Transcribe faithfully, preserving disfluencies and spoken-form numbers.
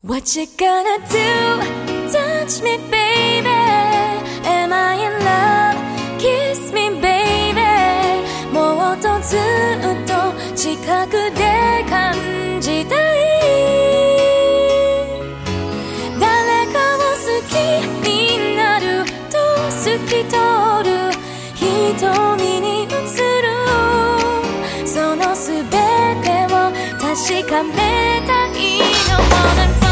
What you gonna do? Touch me, baby. Am I in love? Kiss me, baby. もっとずっと近くで感じたい。誰かを好きになると透き通る瞳に映るそのすべてを確かめたいの。